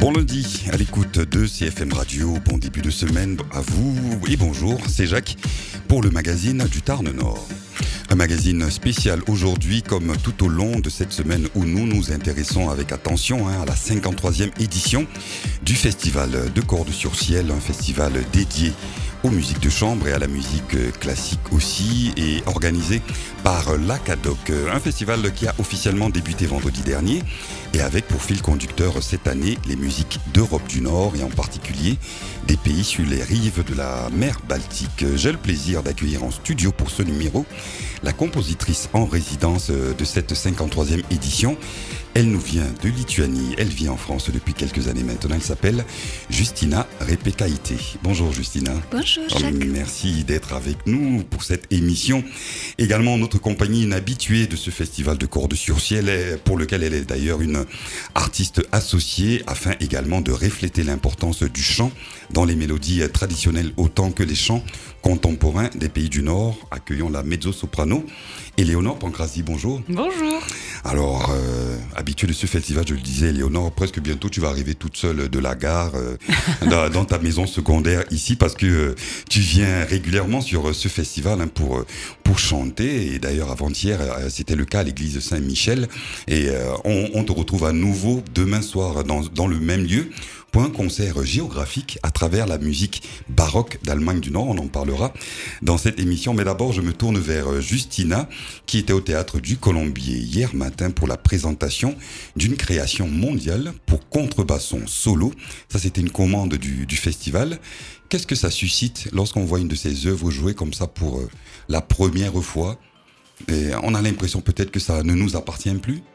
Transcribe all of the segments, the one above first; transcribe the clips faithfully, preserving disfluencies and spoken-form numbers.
Bon lundi, à l'écoute de C F M Radio, bon début de semaine à vous et bonjour, c'est Jacques pour le magazine du Tarn Nord. Un magazine spécial aujourd'hui comme tout au long de cette semaine où nous nous intéressons avec attention hein, à la cinquante-troisième édition du Festival de Cordes-sur-Ciel, un festival dédié aux musiques de chambre et à la musique classique aussi, et organisé par l'A C A D O C, un festival qui a officiellement débuté vendredi dernier et avec pour fil conducteur cette année les musiques d'Europe du Nord et en particulier des pays sur les rives de la mer Baltique. J'ai le plaisir d'accueillir en studio pour ce numéro la compositrice en résidence de cette cinquante-troisième édition. Elle nous vient de Lituanie, elle vit en France depuis quelques années maintenant, elle s'appelle Justina Repekaite. Bonjour Justina. Bonjour Jacques. Merci d'être avec nous pour cette émission. Également en notre compagnie, une habituée de ce festival de Cordes-sur-Ciel, pour lequel elle est d'ailleurs une artiste associée, afin également de refléter l'importance du chant dans les mélodies traditionnelles autant que les chants contemporains des pays du Nord. Accueillons la mezzo-soprano Éléonore Pancrazi, bonjour. Bonjour. Alors, euh, habituée de ce festival, je le disais, Éléonore, presque bientôt tu vas arriver toute seule de la gare euh, dans, dans ta maison secondaire ici parce que euh, tu viens régulièrement sur euh, ce festival hein, pour, euh, pour chanter. Et d'ailleurs, avant-hier, euh, c'était le cas à l'église Saint-Michel. Et euh, on, on te retrouve à nouveau demain soir dans, dans le même lieu pour un concert géographique à travers la musique baroque d'Allemagne du Nord. On en parlera dans cette émission. Mais d'abord, je me tourne vers Justina, qui était au Théâtre du Colombier hier matin pour la présentation d'une création mondiale pour contrebasson solo. Ça, c'était une commande du, du festival. Qu'est-ce que ça suscite lorsqu'on voit une de ces œuvres jouer comme ça pour euh, la première fois? Et on a l'impression peut-être que ça ne nous appartient plus.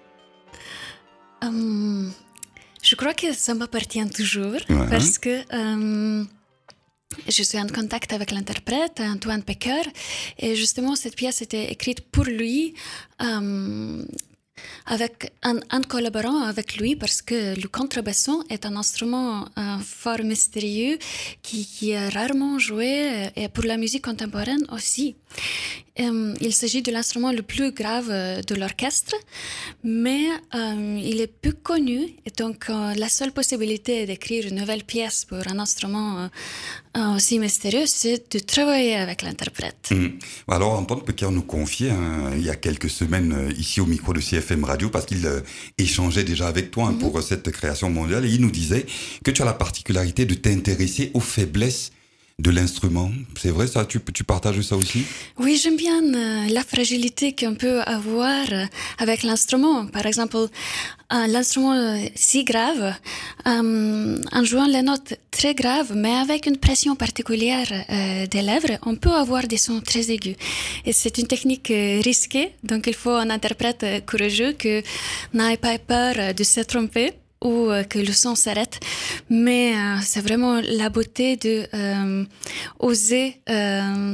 Um... Je crois que ça m'appartient toujours Ouais. parce que euh, je suis en contact avec l'interprète Antoine Pecker et justement cette pièce était écrite pour lui euh, avec, en, en collaborant avec lui parce que le contrebasson est un instrument euh, fort mystérieux qui, qui est rarement joué et pour la musique contemporaine aussi. Euh, il s'agit de l'instrument le plus grave de l'orchestre, mais euh, il est peu connu et donc euh, la seule possibilité d'écrire une nouvelle pièce pour un instrument euh, aussi mystérieux, c'est de travailler avec l'interprète. Mmh. Alors Antoine Pecker nous confiait hein, il y a quelques semaines euh, ici au micro de C F M Radio parce qu'il euh, échangeait déjà avec toi hein, mmh. pour euh, cette création mondiale et il nous disait que tu as la particularité de t'intéresser aux faiblesses de l'instrument. C'est vrai ça, tu, tu partages ça aussi? Oui, j'aime bien euh, la fragilité qu'on peut avoir euh, avec l'instrument. Par exemple, euh, l'instrument euh, si grave, euh, en jouant les notes très graves, mais avec une pression particulière euh, des lèvres, on peut avoir des sons très aigus. Et c'est une technique euh, risquée, donc il faut un interprète euh, courageux qui n'ait pas peur euh, de se tromper ou euh, que le son s'arrête, mais euh, c'est vraiment la beauté de euh, oser euh,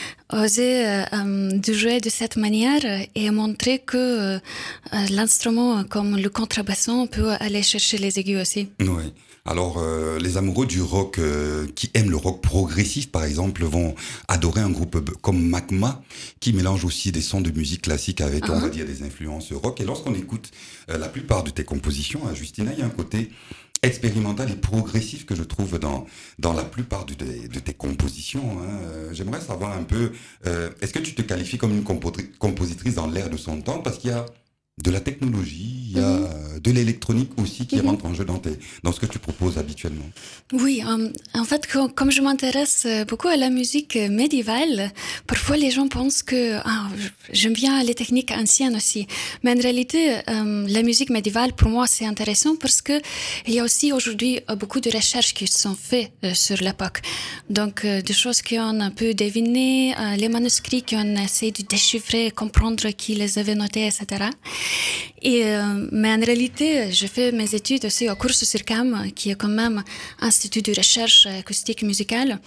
oser euh, de jouer de cette manière et montrer que euh, l'instrument comme le contrebasson peut aller chercher les aigus aussi. Oui. Alors, euh, les amoureux du rock euh, qui aiment le rock progressif, par exemple, vont adorer un groupe comme Magma, qui mélange aussi des sons de musique classique avec, uh-huh. on va dire, des influences rock. Et lorsqu'on écoute euh, la plupart de tes compositions, hein, Justina, il y a un côté expérimental et progressif que je trouve dans, dans la plupart de, de, de tes compositions. Hein. Euh, j'aimerais savoir un peu, euh, est-ce que tu te qualifies comme une compo- compositrice dans l'air de son temps? Parce qu'il y a de la technologie, il y a mmh. de l'électronique aussi qui mmh. rentre en jeu dans, tes, dans ce que tu proposes habituellement. Oui, um, en fait, com- comme je m'intéresse beaucoup à la musique médiévale, parfois les gens pensent que ah, j'aime bien les techniques anciennes aussi. Mais en réalité, um, la musique médiévale, pour moi, c'est intéressant parce que il y a aussi aujourd'hui beaucoup de recherches qui sont faites euh, sur l'époque. Donc, euh, des choses qu'on peut deviner, euh, les manuscrits qu'on essaie de déchiffrer, comprendre qui les avait notés, et cetera. Et, euh, mais en réalité, j'ai fait mes études aussi au cours Circam, qui est quand même un institut de recherche acoustique musicale.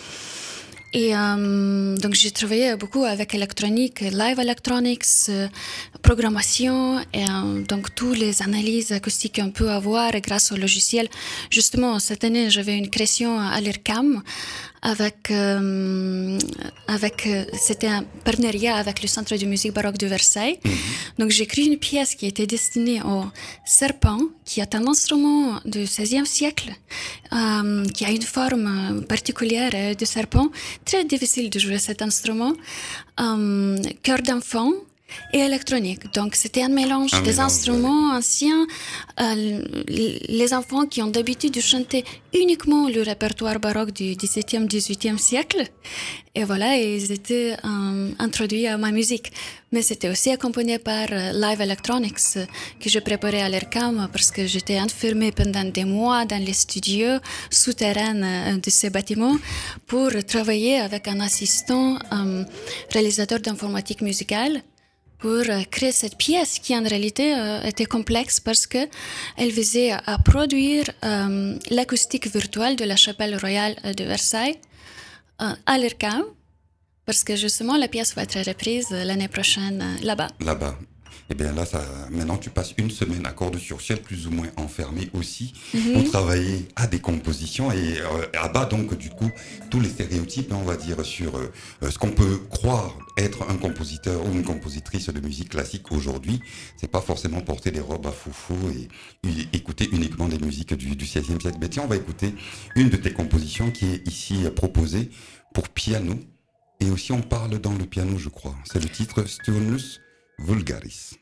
Et euh, donc j'ai travaillé beaucoup avec électronique, live electronics, euh, programmation et euh, donc toutes les analyses acoustiques qu'on peut avoir grâce au logiciel. Justement, cette année, j'avais une création à l'IRCAM avec, euh, avec euh, c'était un partenariat avec le Centre de musique baroque de Versailles. Mmh. Donc j'ai écrit une pièce qui était destinée au serpent, qui est un instrument du seizième siècle, euh, qui a une forme particulière de serpent. Très difficile de jouer cet instrument. Euh, chœur d'enfant et électronique. Donc, c'était un mélange un des mélange, instruments ouais. anciens. Euh, les enfants qui ont d'habitude de chanter uniquement le répertoire baroque du dix-septième, dix-huitième siècle. Et voilà, ils étaient euh, introduits à ma musique. Mais c'était aussi accompagné par euh, Live Electronics euh, que je préparais à l'E R C A M parce que j'étais enfermée pendant des mois dans les studios souterrains euh, de ces bâtiments pour travailler avec un assistant euh, réalisateur d'informatique musicale pour créer cette pièce qui en réalité euh, était complexe parce qu'elle visait à produire euh, l'acoustique virtuelle de la chapelle royale de Versailles euh, à l'E R C A M parce que justement la pièce va être reprise l'année prochaine euh, là-bas. Là-bas. Et bien là, ça, maintenant tu passes une semaine à Cordes-sur-Ciel plus ou moins enfermé aussi mm-hmm. pour travailler à des compositions et euh, abat donc du coup tous les stéréotypes, on va dire, sur euh, ce qu'on peut croire être un compositeur ou une compositrice de musique classique aujourd'hui. C'est pas forcément porter des robes à foufou et, et écouter uniquement des musiques du, du seizième siècle. Mais tiens, on va écouter une de tes compositions qui est ici proposée pour piano et aussi on parle dans le piano, je crois. C'est le titre Sturnus Vulgaris.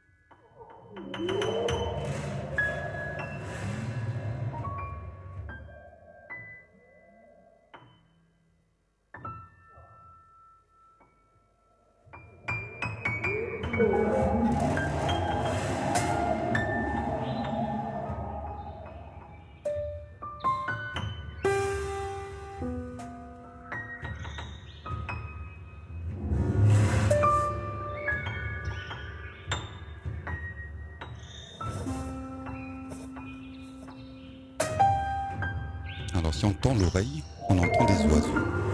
Alors si on tend l'oreille, on entend des oiseaux.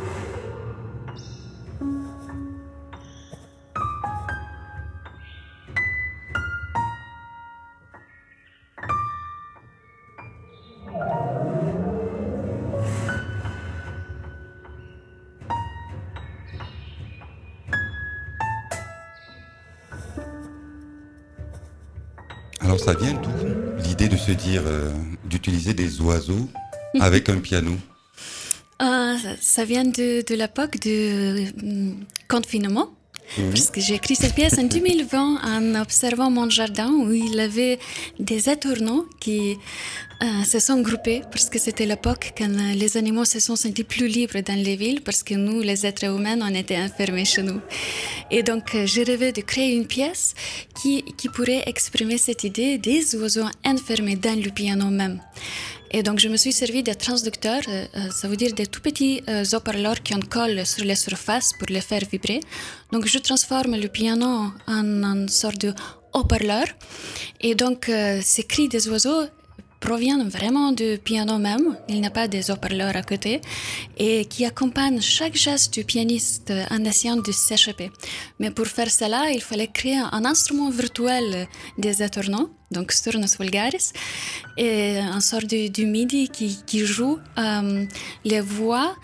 Alors ça vient d'où l'idée de se dire, euh, d'utiliser des oiseaux avec un piano? euh, Ça vient de, de l'époque du euh, confinement. Mmh. Parce que j'ai écrit cette pièce en deux mille vingt en observant mon jardin où il y avait des étourneaux qui euh, se sont groupés parce que c'était l'époque quand les animaux se sont sentis plus libres dans les villes parce que nous, les êtres humains, on était enfermés chez nous. Et donc, euh, j'ai rêvé de créer une pièce qui, qui pourrait exprimer cette idée des oiseaux enfermés dans le piano même. Et donc, je me suis servi de transducteurs, euh, ça veut dire des tout petits euh, haut-parleurs qui en collent sur les surfaces pour les faire vibrer. Donc, je transforme le piano en une sorte de haut-parleur. Et donc, euh, ces cris des oiseaux proviennent vraiment du piano même. Il n'y a pas des haut-parleurs à côté et qui accompagnent chaque geste du pianiste en essayant de s'échapper. Mais pour faire cela, il fallait créer un instrument virtuel des étourneaux, donc Sturnus Vulgaris, et un sort de, de MIDI qui, qui joue euh, les voix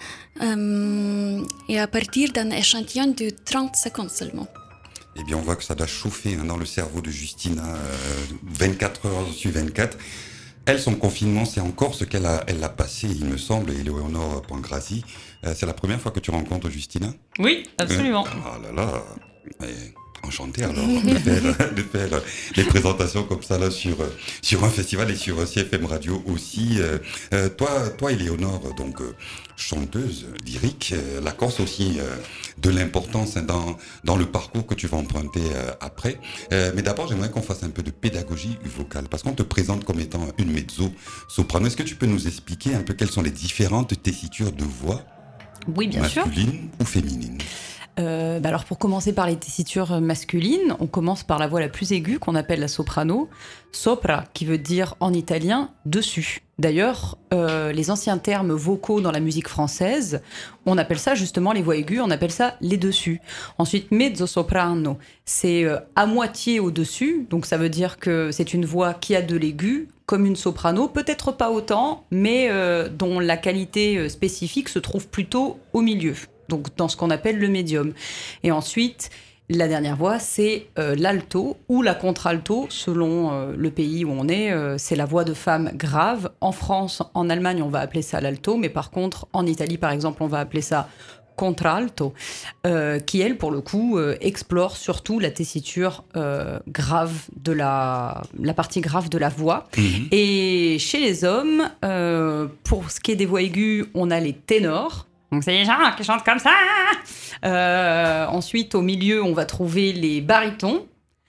euh, et à partir d'un échantillon de trente secondes seulement. Eh bien, on voit que ça doit chauffer hein, dans le cerveau de Justina euh, vingt-quatre heures sur vingt-quatre. Elle, son confinement, c'est encore ce qu'elle a, elle a passé, il me semble, Éléonore Pangrazi. Euh, c'est la première fois que tu rencontres Justina ? Oui, absolument. Euh, ah là là, et enchanté alors de faire, de faire des présentations comme ça là sur, sur un festival et sur C F M Radio aussi. Euh, toi, toi, Éléonore, donc euh, chanteuse lyrique, euh, la Corse aussi euh, de l'importance hein, dans, dans le parcours que tu vas emprunter euh, après. Euh, mais d'abord, j'aimerais qu'on fasse un peu de pédagogie vocale parce qu'on te présente comme étant une mezzo-soprano. Est-ce que tu peux nous expliquer un peu quelles sont les différentes tessitures de voix ? Oui, bien sûr. Masculine ou féminine ? Euh, bah alors pour commencer par les tessitures masculines, on commence par la voix la plus aiguë qu'on appelle la soprano, sopra, qui veut dire en italien dessus. D'ailleurs, euh, les anciens termes vocaux dans la musique française, on appelle ça justement les voix aiguës, on appelle ça les dessus. Ensuite, mezzo soprano, c'est euh, à moitié au-dessus, donc ça veut dire que c'est une voix qui a de l'aigu, comme une soprano, peut-être pas autant, mais euh, dont la qualité spécifique se trouve plutôt au milieu. Donc dans ce qu'on appelle le médium. Et ensuite, la dernière voix, c'est euh, l'alto ou la contralto, selon euh, le pays où on est. Euh, c'est la voix de femme grave. En France, en Allemagne, on va appeler ça l'alto, mais par contre, en Italie, par exemple, on va appeler ça contralto, euh, qui, elle, pour le coup, euh, explore surtout la tessiture euh, grave de la, la partie grave de la voix. Mmh. Et chez les hommes, euh, pour ce qui est des voix aiguës, on a les ténors. Donc, c'est les gens qui chantent comme ça. Euh, ensuite, au milieu, on va trouver les barytons.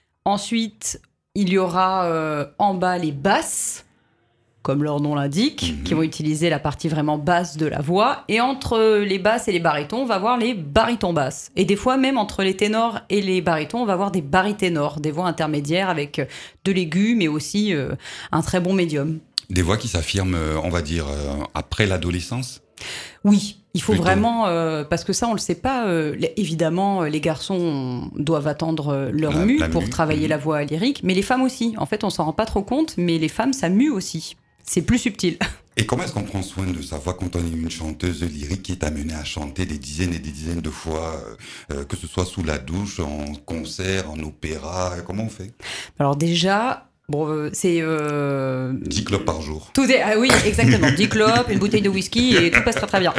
Ensuite, il y aura euh, en bas les basses, comme leur nom l'indique, mmh. qui vont utiliser la partie vraiment basse de la voix. Et entre les basses et les barytons, on va voir les barytons basses. Et des fois, même entre les ténors et les barytons, on va voir des baryténors, des voix intermédiaires avec de l'aigu, mais aussi euh, un très bon médium. Des voix qui s'affirment, on va dire, euh, après l'adolescence ? Oui, il faut Plutôt. vraiment, euh, parce que ça on le sait pas, euh, les, évidemment les garçons doivent attendre leur la, mue la pour mue. travailler mmh. la voix lyrique, mais les femmes aussi, en fait on s'en rend pas trop compte, mais les femmes ça mue aussi, c'est plus subtil. Et comment est-ce qu'on prend soin de sa voix quand on est une chanteuse lyrique qui est amenée à chanter des dizaines et des dizaines de fois, euh, que ce soit sous la douche, en concert, en opéra, comment on fait ? Alors déjà... Bon, euh, c'est... Euh... dix clopes par jour. Tout est... Ah oui, exactement. dix clopes, une bouteille de whisky et tout passe très très bien.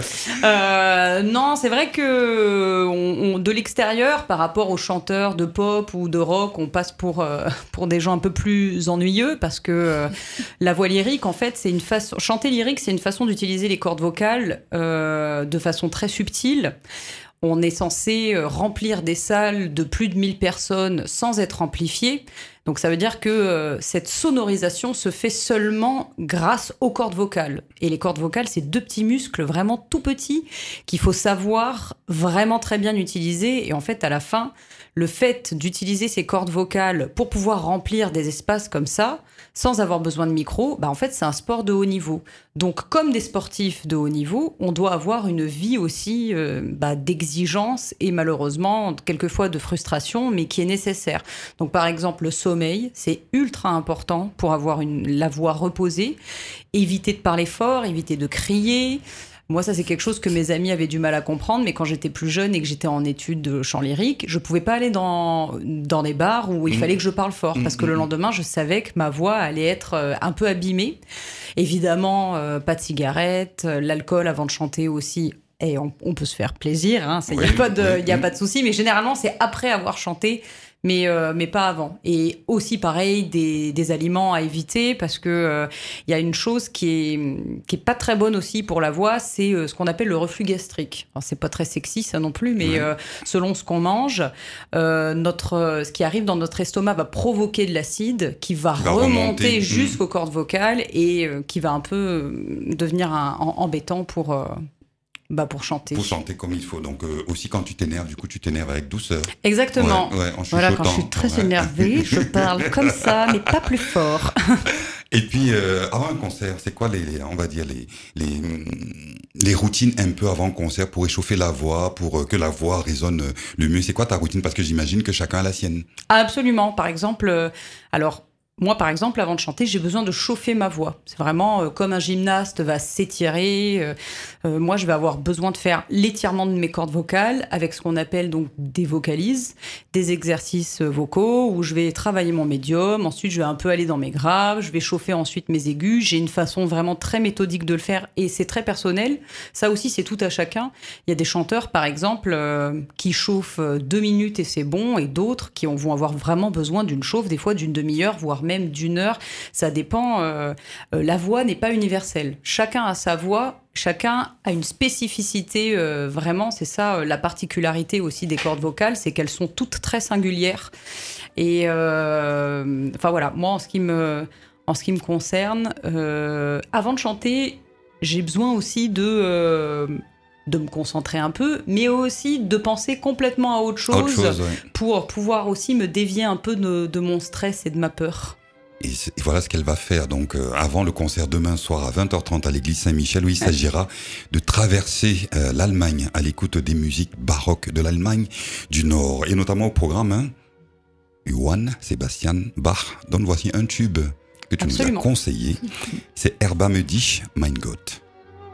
Euh, non, c'est vrai que on, on, de l'extérieur, par rapport aux chanteurs de pop ou de rock, on passe pour, euh, pour des gens un peu plus ennuyeux parce que euh, la voix lyrique, en fait, c'est une façon... Chanter lyrique, c'est une façon d'utiliser les cordes vocales euh, de façon très subtile. On est censé remplir des salles de plus de mille personnes sans être amplifié. Donc ça veut dire que euh, cette sonorisation se fait seulement grâce aux cordes vocales. Et les cordes vocales, c'est deux petits muscles vraiment tout petits qu'il faut savoir vraiment très bien utiliser. Et en fait, à la fin, le fait d'utiliser ces cordes vocales pour pouvoir remplir des espaces comme ça, sans avoir besoin de micro, bah en fait, c'est un sport de haut niveau. Donc, comme des sportifs de haut niveau, on doit avoir une vie aussi euh, bah, d'exigence et malheureusement, quelquefois de frustration, mais qui est nécessaire. Donc, par exemple, le sommeil, c'est ultra important pour avoir une, la voix reposée. Éviter de parler fort, éviter de crier. Moi, ça, c'est quelque chose que mes amis avaient du mal à comprendre, mais quand j'étais plus jeune et que j'étais en études de chant lyrique, je pouvais pas aller dans, dans des bars où il mmh. fallait que je parle fort, parce que le lendemain, je savais que ma voix allait être un peu abîmée. Évidemment, euh, pas de cigarette, l'alcool avant de chanter aussi. Et on, on peut se faire plaisir, hein, il n'y oui, a pas de, oui, y a oui. pas de souci, mais généralement, c'est après avoir chanté, mais, euh, mais pas avant. Et aussi, pareil, des, des aliments à éviter, parce qu'il euh, y a une chose qui est, qui est pas très bonne aussi pour la voix, c'est euh, ce qu'on appelle le reflux gastrique. Alors, c'est pas très sexy, ça non plus, mais oui. euh, selon ce qu'on mange, euh, notre, ce qui arrive dans notre estomac va provoquer de l'acide qui va, qui va remonter, remonter jusqu'aux mmh. cordes vocales et euh, qui va un peu euh, devenir un, en, embêtant pour... Euh, Bah pour chanter. Pour chanter comme il faut. Donc euh, aussi quand tu t'énerves, du coup tu t'énerves avec douceur. Exactement. Ouais, ouais, en voilà, quand je suis très ouais. énervée, je parle comme ça, mais pas plus fort. Et puis euh, avant un concert, c'est quoi les, les on va dire les les les routines un peu avant un concert pour échauffer la voix, pour euh, que la voix résonne le mieux. C'est quoi ta routine ? Parce que j'imagine que chacun a la sienne. Absolument. Par exemple, euh, alors. Moi, par exemple, avant de chanter, j'ai besoin de chauffer ma voix. C'est vraiment euh, comme un gymnaste va s'étirer. Euh, euh, moi, je vais avoir besoin de faire l'étirement de mes cordes vocales avec ce qu'on appelle donc des vocalises, des exercices vocaux où je vais travailler mon médium. Ensuite, je vais un peu aller dans mes graves. Je vais chauffer ensuite mes aigus. J'ai une façon vraiment très méthodique de le faire et c'est très personnel. Ça aussi, c'est tout à chacun. Il y a des chanteurs, par exemple, euh, qui chauffent deux minutes et c'est bon, et d'autres qui vont avoir vraiment besoin d'une chauffe, des fois d'une demi-heure, voire même d'une heure, ça dépend. Euh, euh, la voix n'est pas universelle. Chacun a sa voix, chacun a une spécificité. Euh, vraiment, c'est ça euh, la particularité aussi des cordes vocales, c'est qu'elles sont toutes très singulières. Et euh, enfin voilà, moi en ce qui me, en ce qui me concerne, euh, avant de chanter, j'ai besoin aussi de euh, de me concentrer un peu, mais aussi de penser complètement à autre chose, autre chose ouais. pour pouvoir aussi me dévier un peu de, de mon stress et de ma peur. Et, et voilà ce qu'elle va faire. Donc, euh, avant le concert demain soir à vingt heures trente à l'église Saint-Michel, où il s'agira de traverser euh, l'Allemagne à l'écoute des musiques baroques de l'Allemagne du Nord. Et notamment au programme, hein, Johann Sebastian Bach. Donc, voici un tube que tu Absolument. nous as conseillé. C'est Erbarme dich, mein Gott.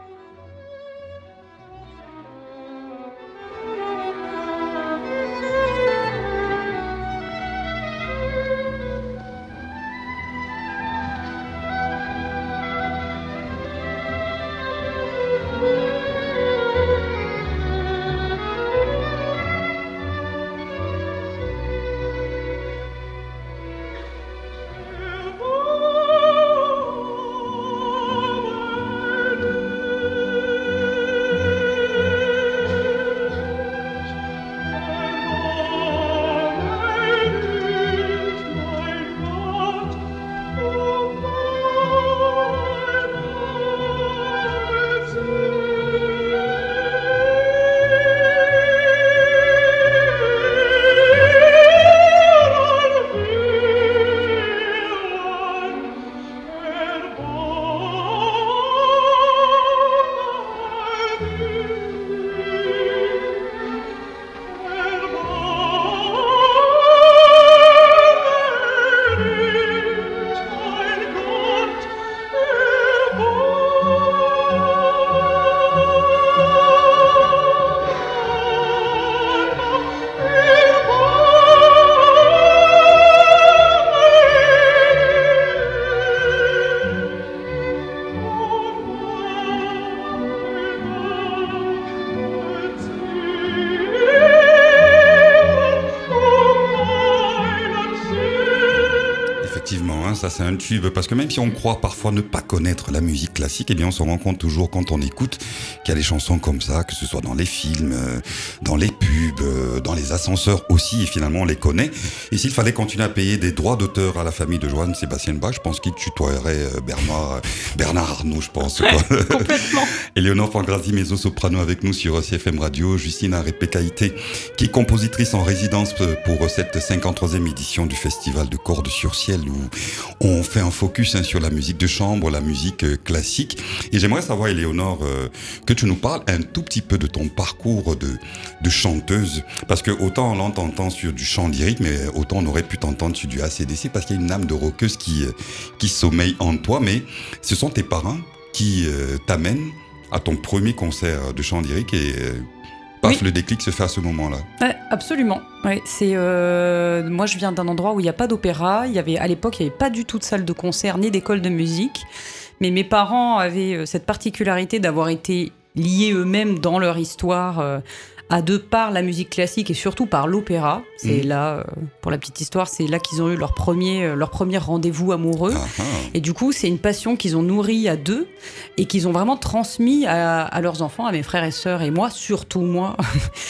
Ça c'est un tube, parce que même si on croit parfois ne pas connaître la musique classique, eh bien on se rend compte toujours quand on écoute qu'il y a des chansons comme ça, que ce soit dans les films, dans les pubs, dans les ascenseurs aussi, et finalement on les connaît. Et s'il fallait continuer à payer des droits d'auteur à la famille de Johann Sebastian Bach, je pense qu'il tutoierait Bernard, Bernard Arnault, je pense. Ouais, quoi. Complètement. Éléonore Pangrazi, mezzo-soprano avec nous sur C F M Radio, Justina Repekaïté, qui est compositrice en résidence pour cette cinquante-troisième édition du Festival de Cordes sur Ciel, où on fait un focus hein, sur la musique de chambre, la musique euh, classique. Et j'aimerais savoir, Éléonore, euh, que tu nous parles un tout petit peu de ton parcours de, de chanteuse. Parce que autant on t'entend sur du chant lyrique, mais autant on aurait pu t'entendre sur du A C D C, parce qu'il y a une âme de rockeuse qui, euh, qui sommeille en toi. Mais ce sont tes parents qui euh, t'amènent à ton premier concert de chant lyrique et... Euh, Paf, oui. Le déclic se fait à ce moment-là. Ouais, absolument. Ouais, c'est, euh, moi, je viens d'un endroit où il n'y a pas d'opéra. Il y avait, à l'époque, il n'y avait pas du tout de salle de concert ni d'école de musique. Mais mes parents avaient cette particularité d'avoir été liés eux-mêmes dans leur histoire euh, à deux par la musique classique et surtout par l'opéra. C'est mmh. là, euh, pour la petite histoire, c'est là qu'ils ont eu leur premier, euh, leur premier rendez-vous amoureux. Ah, ah. Et du coup, c'est une passion qu'ils ont nourrie à deux et qu'ils ont vraiment transmis à, à leurs enfants, à mes frères et sœurs et moi, surtout moi.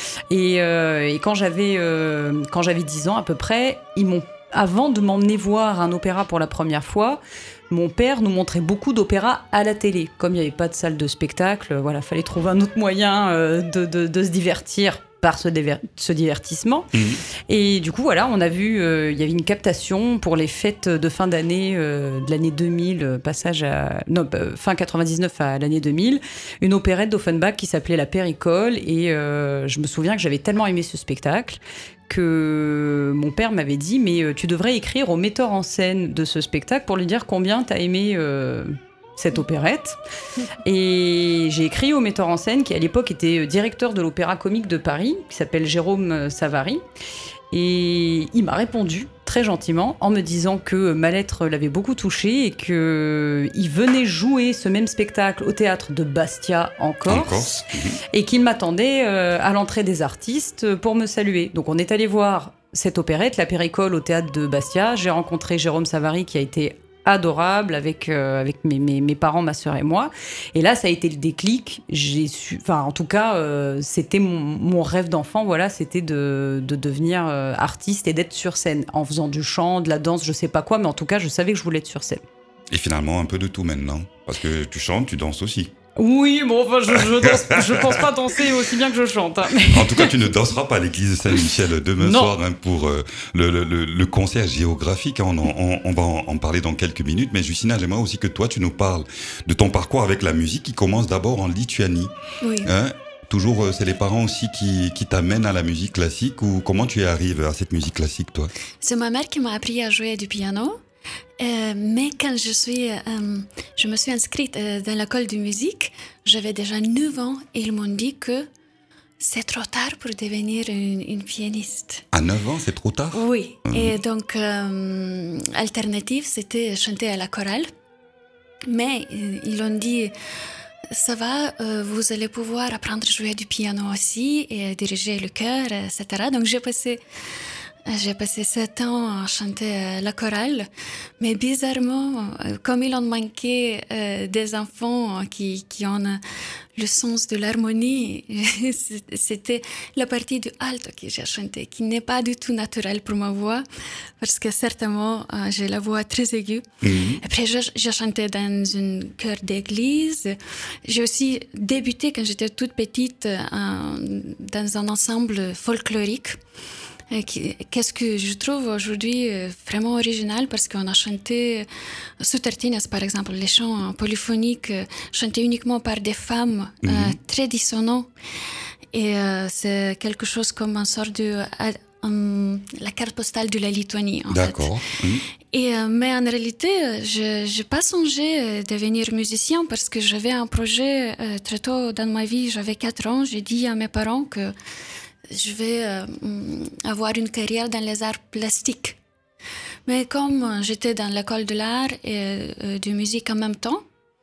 et, euh, et quand j'avais, euh, quand j'avais dix ans à peu près, ils m'ont, avant de m'emmener voir un opéra pour la première fois, mon père nous montrait beaucoup d'opéras à la télé. Comme il n'y avait pas de salle de spectacle, voilà, fallait trouver un autre moyen euh, de, de, de se divertir par ce, déver- ce divertissement. Mmh. Et du coup, voilà, on a vu, euh, il y avait une captation pour les fêtes de fin d'année, euh, de l'année deux mille, passage à... Non, euh, fin quatre-vingt-dix-neuf à l'année deux mille, une opérette d'Offenbach qui s'appelait La Péricole. Et euh, je me souviens que j'avais tellement aimé ce spectacle que mon père m'avait dit « Mais tu devrais écrire au metteur en scène de ce spectacle pour lui dire combien t'as aimé euh, cette opérette. » Et j'ai écrit au metteur en scène qui, à l'époque, était directeur de l'Opéra Comique de Paris, qui s'appelle Jérôme Savary. Et il m'a répondu très gentiment en me disant que ma lettre l'avait beaucoup touché et qu'il venait jouer ce même spectacle au théâtre de Bastia en Corse, en Corse. Et qu'il m'attendait euh, à l'entrée des artistes pour me saluer. Donc on est allé voir cette opérette, La Péricole, au théâtre de Bastia. J'ai rencontré Jérôme Savary qui a été adorable avec, euh, avec mes, mes, mes parents, ma sœur et moi. Et là, ça a été le déclic. J'ai su, enfin, en tout cas, euh, c'était mon, mon rêve d'enfant. Voilà, c'était de, de devenir euh, artiste et d'être sur scène en faisant du chant, de la danse, je sais pas quoi, mais en tout cas, je savais que je voulais être sur scène. Et finalement, un peu de tout maintenant, parce que tu chantes, tu danses aussi. Oui, bon, enfin, je, je, danse, je pense pas danser aussi bien que je chante. Hein. En tout cas, tu ne danseras pas à l'église Saint-Michel demain Non. soir hein, pour euh, le, le, le concert géographique. Hein, on, on, on va en parler dans quelques minutes. Mais Justina, j'aimerais aussi que toi, tu nous parles de ton parcours avec la musique qui commence d'abord en Lituanie. Oui. Hein, toujours, euh, c'est les parents aussi qui, qui t'amènent à la musique classique ou comment tu arrives à cette musique classique, toi? C'est ma mère qui m'a appris à jouer du piano. Euh, mais quand je, suis, euh, je me suis inscrite euh, dans l'école de musique, j'avais déjà neuf ans et ils m'ont dit que c'est trop tard pour devenir une, une pianiste. À neuf ans, c'est trop tard? Oui. Mmh. Et donc, euh, alternative, c'était chanter à la chorale. Mais euh, ils ont dit, ça va, euh, vous allez pouvoir apprendre à jouer du piano aussi et diriger le chœur, et cetera. Donc, j'ai passé... J'ai passé sept ans à chanter la chorale, mais bizarrement, comme il en manquait euh, des enfants qui, qui ont le sens de l'harmonie, c'était la partie du alto que j'ai chanté, qui n'est pas du tout naturelle pour ma voix, parce que certainement, euh, j'ai la voix très aiguë. Mm-hmm. Après, j'ai, j'ai chanté dans une chœur d'église. J'ai aussi débuté quand j'étais toute petite euh, dans un ensemble folklorique. Qu'est-ce que je trouve aujourd'hui vraiment original parce qu'on a chanté sous Tartines, par exemple, les chants polyphoniques chantés uniquement par des femmes, mm-hmm. euh, très dissonants. Et euh, c'est quelque chose comme une sorte de euh, um, la carte postale de la Lituanie, en D'accord. fait. Mm-hmm. Et, euh, mais en réalité, je n'ai pas songé devenir musicien parce que j'avais un projet euh, très tôt dans ma vie. J'avais quatre ans, j'ai dit à mes parents que je vais euh, avoir une carrière dans les arts plastiques. Mais comme j'étais dans l'école de l'art et euh, de musique en même temps,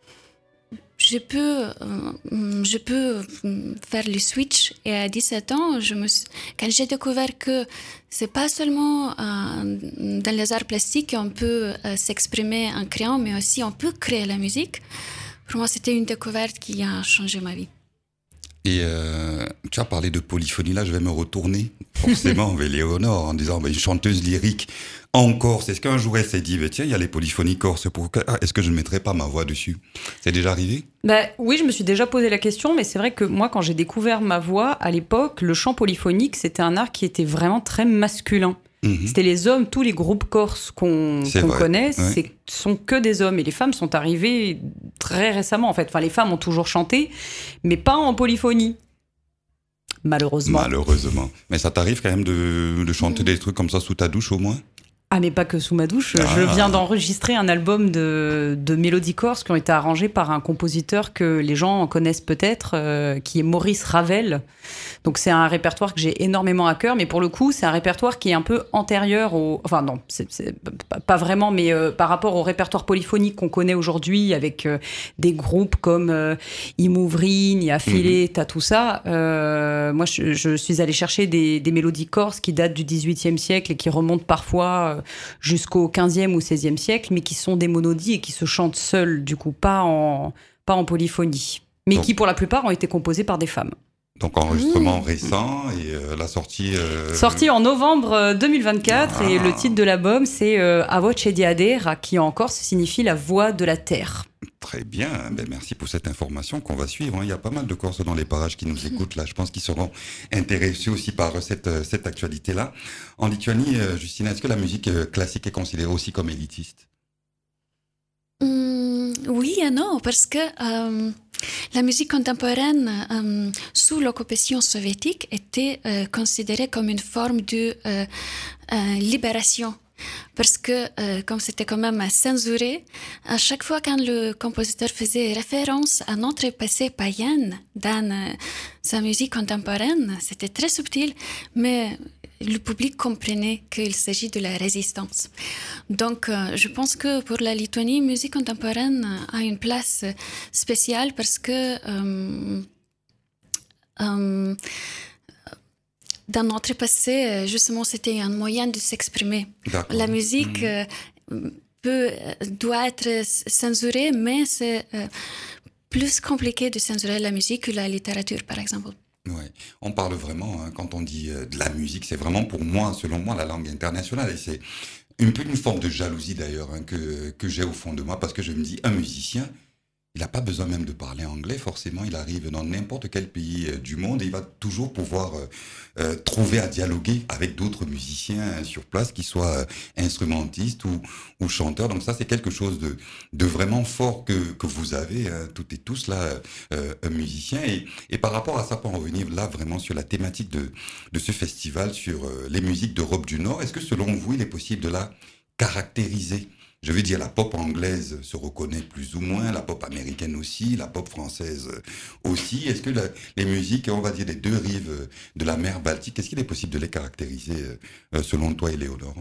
je peux, euh, je peux faire le switch. Et à dix-sept ans, je me suis... quand j'ai découvert que c'est pas seulement euh, dans les arts plastiques qu'on peut euh, s'exprimer en créant, mais aussi on peut créer la musique, pour moi, c'était une découverte qui a changé ma vie. Et euh, tu as parlé de polyphonie, là je vais me retourner forcément vers Léonore en disant bah, une chanteuse lyrique en Corse. Est-ce qu'un jour elle s'est dit bah, tiens il y a les polyphonies corses, pourquoi ah, est-ce que je ne mettrais pas ma voix dessus? C'est déjà arrivé? Bah, oui, je me suis déjà posé la question, mais c'est vrai que moi quand j'ai découvert ma voix à l'époque, le chant polyphonique c'était un art qui était vraiment très masculin. Mmh. C'était les hommes, tous les groupes corses qu'on, qu'on connaît, ouais. C'est, sont que des hommes. Et les femmes sont arrivées très récemment, en fait. Enfin, les femmes ont toujours chanté, mais pas en polyphonie. Malheureusement. Malheureusement. Mais ça t'arrive quand même de, de chanter mmh. des trucs comme ça sous ta douche, au moins? Ah, mais pas que sous ma douche. Ah. Je viens d'enregistrer un album de, de mélodies corses qui ont été arrangées par un compositeur que les gens connaissent peut-être, euh, qui est Maurice Ravel. Donc, c'est un répertoire que j'ai énormément à cœur, mais pour le coup, c'est un répertoire qui est un peu antérieur au... Enfin, non, c'est, c'est pas vraiment, mais euh, par rapport au répertoire polyphonique qu'on connaît aujourd'hui, avec euh, des groupes comme euh, Imouvrine, Yafilé, t'as tout ça. Euh, moi, je, je suis allée chercher des, des mélodies corses qui datent du dix-huitième siècle et qui remontent parfois... Euh, jusqu'au quinzième ou seizième siècle, mais qui sont des monodies et qui se chantent seuls, du coup, pas en, pas en polyphonie, mais donc, qui, pour la plupart, ont été composées par des femmes. Donc, enregistrement mmh. récent et euh, la sortie... Euh... Sortie en novembre deux mille vingt-quatre, ah. et le titre de l'album, c'est euh, A Voce di Adera, qui en corse signifie la voix de la terre. Très bien, ben merci pour cette information qu'on va suivre. Il y a pas mal de Corses dans les parages qui nous écoutent là. Je pense qu'ils seront intéressés aussi par cette, cette actualité-là. En Lituanie, Justina, est-ce que la musique classique est considérée aussi comme élitiste? Mmh, oui et non, parce que euh, la musique contemporaine euh, sous l'occupation soviétique était euh, considérée comme une forme de euh, euh, libération. Parce que, euh, comme c'était quand même censuré, à chaque fois quand le compositeur faisait référence à notre passé païen dans euh, sa musique contemporaine, c'était très subtil, mais le public comprenait qu'il s'agit de la résistance. Donc, euh, je pense que pour la Lituanie, la musique contemporaine a une place spéciale parce que... Euh, euh, Dans notre passé, justement, c'était un moyen de s'exprimer. D'accord. La musique mmh. euh, peut, doit être censurée, mais c'est euh, plus compliqué de censurer la musique que la littérature, par exemple. Ouais. On parle vraiment, hein, quand on dit euh, de la musique, c'est vraiment pour moi, selon moi, la langue internationale. Et c'est un peu une forme de jalousie d'ailleurs hein, que, que j'ai au fond de moi, parce que je me dis, un musicien, il n'a pas besoin même de parler anglais, forcément, il arrive dans n'importe quel pays euh, du monde et il va toujours pouvoir euh, euh, trouver à dialoguer avec d'autres musiciens sur place, qu'ils soient euh, instrumentistes ou, ou chanteurs. Donc ça, c'est quelque chose de, de vraiment fort que, que vous avez, hein, toutes et tous là, euh, un musicien. Et, et par rapport à ça, pour en revenir là vraiment sur la thématique de, de ce festival, sur euh, les musiques d'Europe du Nord, est-ce que selon vous, il est possible de la caractériser? Je veux dire, la pop anglaise se reconnaît plus ou moins, la pop américaine aussi, la pop française aussi. Est-ce que la, les musiques, on va dire, des deux rives de la mer Baltique, est-ce qu'il est possible de les caractériser euh, selon toi, Éléonore?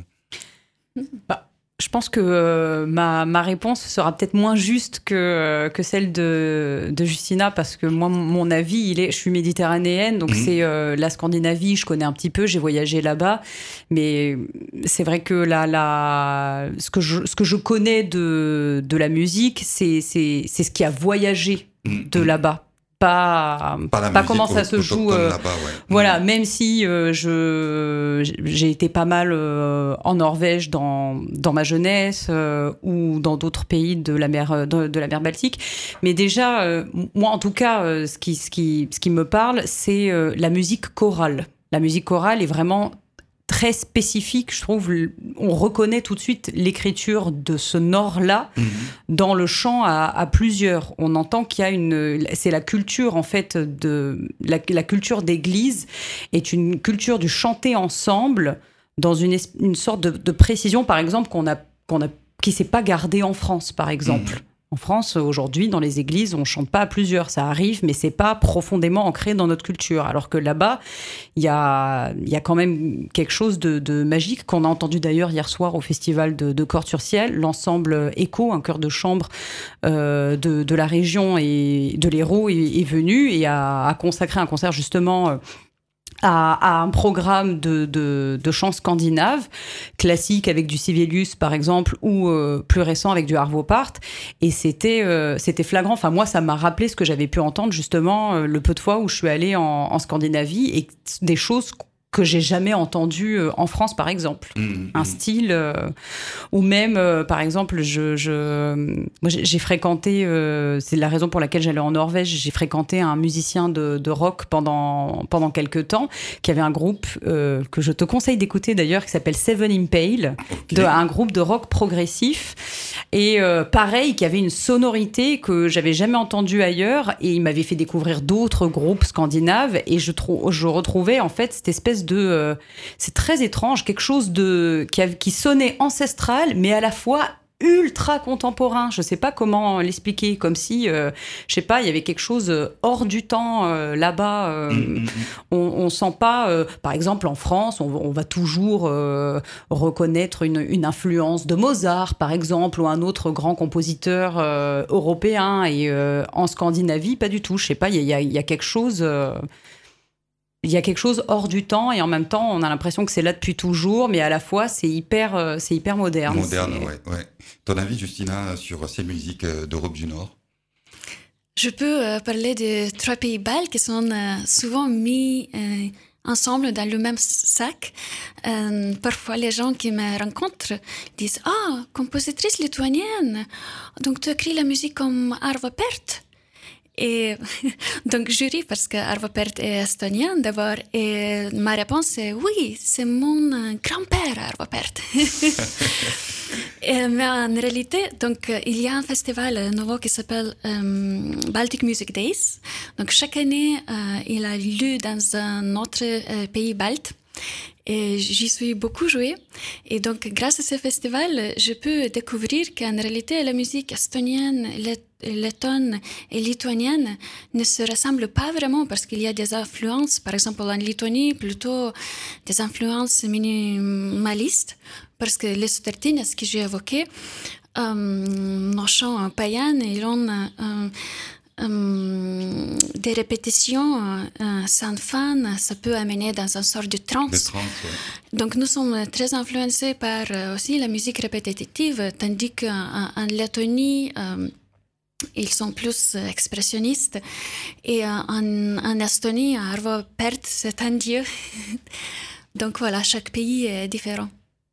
Bah, je pense que euh, ma, ma réponse sera peut-être moins juste que, euh, que celle de, de Justina, parce que moi, mon avis, il est, je suis méditerranéenne, donc mmh. c'est euh, la Scandinavie, je connais un petit peu, j'ai voyagé là-bas, mais c'est vrai que la, la, ce, que je, ce que je connais de, de la musique, c'est, c'est, c'est ce qui a voyagé mmh. de là-bas. Pas, pas, pas comment ça se joue. Euh, ouais. Voilà, même si euh, je, j'ai été pas mal euh, en Norvège dans, dans ma jeunesse euh, ou dans d'autres pays de la mer, de, de la mer Baltique. Mais déjà, euh, moi en tout cas, euh, ce, qui, ce, qui, ce qui me parle, c'est euh, la musique chorale. La musique chorale est vraiment très spécifique, je trouve. On reconnaît tout de suite l'écriture de ce nord-là mmh. dans le chant à, à plusieurs. On entend qu'il y a une... C'est la culture, en fait, de... La, la culture d'église est une culture du chanter ensemble dans une, une sorte de, de précision, par exemple, qu'on a, qu'on a, qui ne s'est pas gardée en France, par exemple. Mmh. En France, aujourd'hui, dans les églises, on ne chante pas à plusieurs. Ça arrive, mais ce n'est pas profondément ancré dans notre culture. Alors que là-bas, il y a, y a quand même quelque chose de, de magique qu'on a entendu d'ailleurs hier soir au festival de, de Cordes-sur-Ciel. L'ensemble Echo, un chœur de chambre euh, de, de la région et de l'Hérault, est, est venu et a, a consacré un concert justement... Euh, À, à un programme de, de, de chants scandinaves, classiques avec du Sibelius par exemple, ou euh, plus récent avec du Arvo Pärt. Et c'était, euh, c'était flagrant. Enfin, moi, ça m'a rappelé ce que j'avais pu entendre justement euh, le peu de fois où je suis allée en, en Scandinavie et des choses que j'ai jamais entendu en France, par exemple. Mmh, un mmh. style, euh, ou même, euh, par exemple, je, je, moi, j'ai, j'ai fréquenté, euh, c'est la raison pour laquelle j'allais en Norvège, j'ai fréquenté un musicien de, de rock pendant, pendant quelques temps, qui avait un groupe euh, que je te conseille d'écouter d'ailleurs, qui s'appelle Seven Impale, okay. de, un groupe de rock progressif, et euh, pareil, qui avait une sonorité que j'avais jamais entendue ailleurs, et il m'avait fait découvrir d'autres groupes scandinaves, et je, trou- je retrouvais en fait cette espèce de... Euh, c'est très étrange, quelque chose de, qui, a, qui sonnait ancestral, mais à la fois ultra contemporain. Je ne sais pas comment l'expliquer, comme si, euh, je sais pas, il y avait quelque chose hors du temps euh, là-bas. Euh, mmh, mmh. On ne sent pas, euh, par exemple en France, on, on va toujours euh, reconnaître une, une influence de Mozart, par exemple, ou un autre grand compositeur euh, européen, et euh, en Scandinavie, pas du tout. Je ne sais pas, il y, y, y a quelque chose... Euh, Il y a quelque chose hors du temps et en même temps, on a l'impression que c'est là depuis toujours, mais à la fois, c'est hyper, euh, c'est hyper moderne. Moderne, oui. Ouais. Ton avis, Justina, sur ces musiques d'Europe du Nord? Je peux euh, parler de trois pays baltes qui sont euh, souvent mis euh, ensemble dans le même sac. Euh, parfois, les gens qui me rencontrent disent « Ah, compositrice lituanienne, donc tu écris la musique comme Arvo Pärt ?» Et donc, je ris parce que Arvo Pärt est estonien d'abord. Et ma réponse est oui, c'est mon grand-père Arvo Pärt. et, mais en réalité, donc, il y a un festival nouveau qui s'appelle um, Baltic Music Days. Donc, chaque année, euh, il a lieu dans un autre euh, pays balte. Et j'y suis beaucoup jouée. Et donc, grâce à ce festival, je peux découvrir qu'en réalité, la musique estonienne, lettonne et lituanienne ne se ressemblent pas vraiment parce qu'il y a des influences, par exemple en Lituanie, plutôt des influences minimalistes, parce que les sutartinės que j'ai évoquées, euh, nos chants païens, ils ont... Euh, Um, des répétitions euh, sans fin, ça peut amener dans une sorte de trance. De trance ouais. Donc nous sommes très influencés par euh, aussi la musique répétitive, tandis qu'en en Lettonie, euh, ils sont plus expressionnistes. Et euh, en, en Estonie, Arvo Pärt, c'est un dieu. Donc voilà, chaque pays est différent.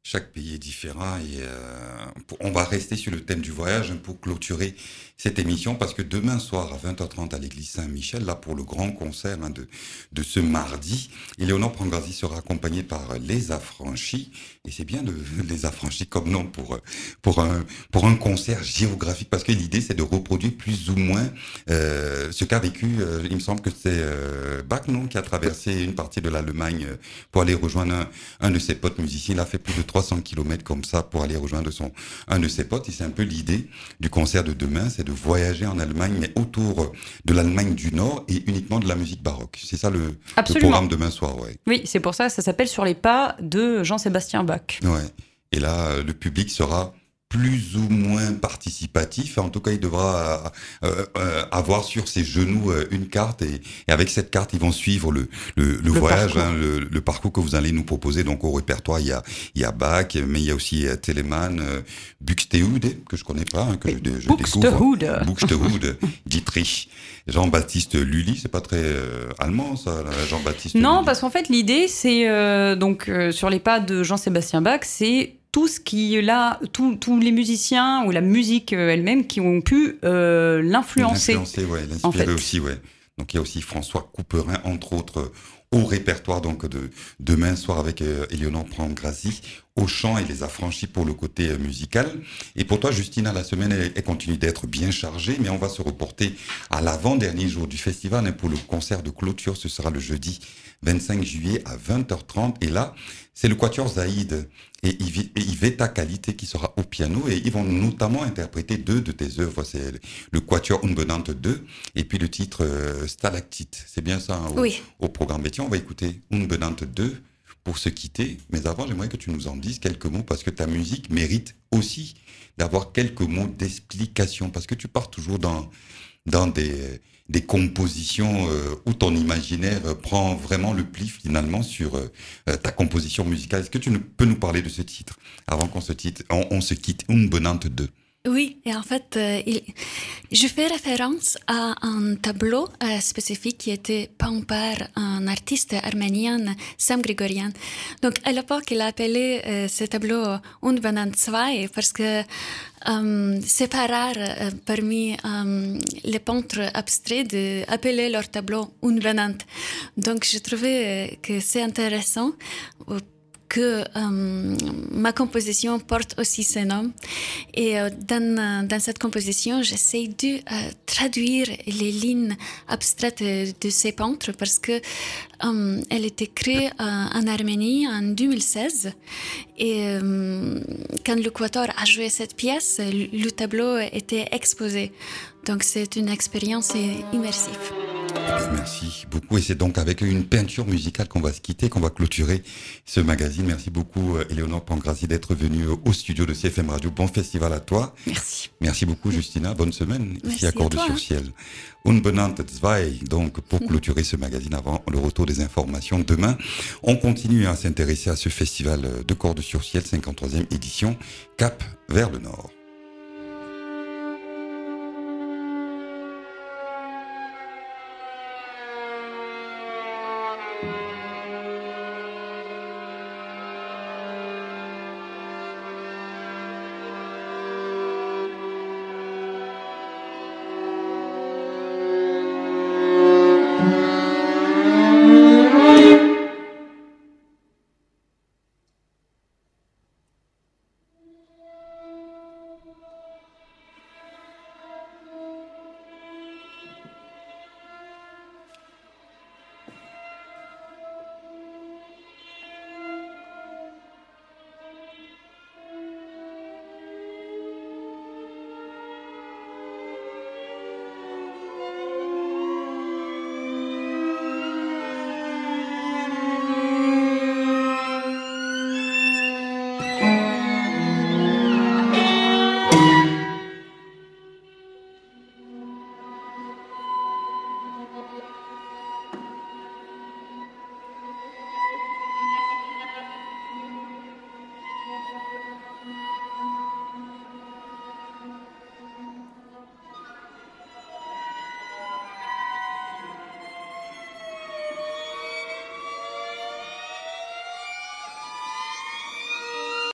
Chaque pays est différent et euh, pour- on va rester sur le thème du voyage pour clôturer cette émission parce que demain soir à vingt heures trente à l'église Saint-Michel, là pour le grand concert hein, de, de ce mardi, Éléonore Prangazi sera accompagnée par Les Affranchis et c'est bien de Les Affranchis comme nom pour, pour, un, pour un concert géographique parce que l'idée c'est de reproduire plus ou moins euh, ce qu'a vécu, euh, il me semble que c'est euh, Bach non, qui a traversé une partie de l'Allemagne euh, pour aller rejoindre un, un de ses potes musiciens. Il a fait plus de trois cents kilomètres comme ça pour aller rejoindre son, un de ses potes. Et c'est un peu l'idée du concert de demain, c'est de voyager en Allemagne, mais autour de l'Allemagne du Nord et uniquement de la musique baroque. C'est ça le, le programme demain soir, ouais. Oui, c'est pour ça, ça s'appelle Sur les pas de Jean-Sébastien Bach. Ouais. Et là, le public sera plus ou moins participatif. En tout cas, il devra euh, euh, avoir sur ses genoux euh, une carte et, et avec cette carte, ils vont suivre le, le, le, le voyage, parcours. Hein, le, le parcours que vous allez nous proposer. Donc au répertoire, il y a, il y a Bach, mais il y a aussi euh, Telemann, euh, Buxtehude, que je connais pas, hein, que je, je découvre. Buxtehude, Dietrich, Jean-Baptiste Lully, c'est pas très euh, allemand ça, Jean-Baptiste Non, Lully. parce qu'en fait, l'idée, c'est euh, donc euh, sur les pas de Jean-Sébastien Bach, c'est tout ce qui là, tous tous les musiciens ou la musique elle-même qui ont pu euh, l'influencer. L'influencer, ouais, l'inspirer en fait. Aussi, ouais. Donc il y a aussi François Couperin, entre autres, au répertoire donc de demain soir avec euh, Éléonore Prangazi au chant et Les Affranchis pour le côté euh, musical. Et pour toi, Justina, la semaine elle, elle continue d'être bien chargée, mais on va se reporter à l'avant-dernier jour du festival hein, pour le concert de clôture. Ce sera le jeudi vingt-cinq juillet à vingt heures trente. Et là, c'est le Quatuor Zaïd et Iveta Qualité qui sera au piano et ils vont notamment interpréter deux de tes œuvres. C'est le Quatuor Unbenannte deux et puis le titre euh, Stalactite. C'est bien ça hein, au, oui. au programme. Mais tiens, on va écouter Unbenannte deux pour se quitter. Mais avant, j'aimerais que tu nous en dises quelques mots parce que ta musique mérite aussi d'avoir quelques mots d'explication parce que tu pars toujours dans, dans des... des compositions euh, où ton imaginaire euh, prend vraiment le pli finalement sur euh, ta composition musicale. Est-ce que tu ne peux nous parler de ce titre avant qu'on se, titre, on, on se quitte Unbenannte deux? Oui, et en fait, euh, il, je fais référence à un tableau euh, spécifique qui était peint par un artiste arménien, Sam Grigorian. Donc, à l'époque, il a appelé euh, ce tableau Unbenannte deux parce que euh, c'est pas rare euh, parmi euh, les peintres abstraits d'appeler leur tableau Unbenannte. Donc, je trouvais que c'est intéressant euh, que euh, ma composition porte aussi ce nom. Et euh, dans, dans cette composition, j'essaie de euh, traduire les lignes abstraites de, de ces peintres parce que euh, elle était créée euh, en Arménie en deux mille seize. Et euh, quand le Quatuor a joué cette pièce, le tableau était exposé. Donc c'est une expérience immersive. Eh bien, merci beaucoup. Et c'est donc avec une peinture musicale qu'on va se quitter, qu'on va clôturer ce magazine. Merci beaucoup, Éléonore Prangazi, d'être venue au studio de C F M Radio. Bon festival à toi. Merci. Merci beaucoup, Justina. Bonne semaine. Merci ici à Cordes-sur-Ciel. Unbenannte deux, donc, pour clôturer ce magazine avant le retour des informations. Demain, on continue à s'intéresser à ce festival de Cordes-sur-Ciel, cinquante-troisième édition, Cap vers le Nord.